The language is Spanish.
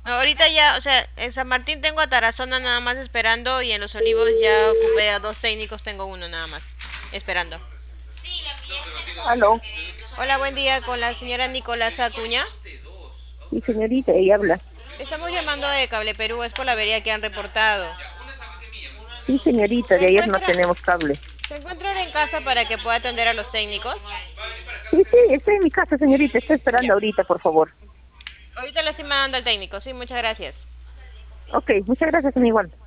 Ahorita ya, o sea, en San Martín tengo a Tarazona nada más esperando y en Los Olivos ya ocupé a dos técnicos, tengo uno nada más esperando. Aló, Hola, buen día con la señora Nicolás Acuña. sí, señorita, ella habla. Estamos llamando de Cable Perú, es por la avería que han reportado. Sí, señorita, ¿Se de ayer no encuentra, tenemos cable. se encuentra en casa para que pueda atender a los técnicos? Sí, sí, estoy en mi casa, señorita, estoy Ya. esperando ahorita, por favor. Ahorita le estoy mandando al técnico, sí, muchas gracias. Ok, muchas gracias, igual.